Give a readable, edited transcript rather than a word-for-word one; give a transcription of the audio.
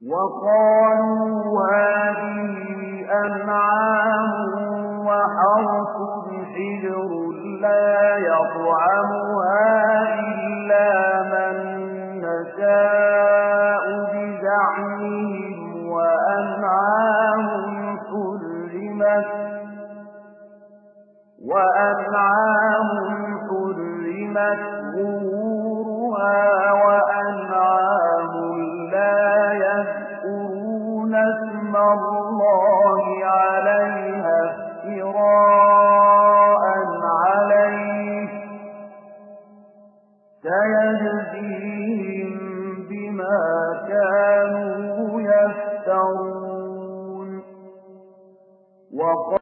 وقالوا هذه أنعام وحرث حجر لا يطعمها إلا من نشاء بزعمهم وأنعام حرمت ظهورها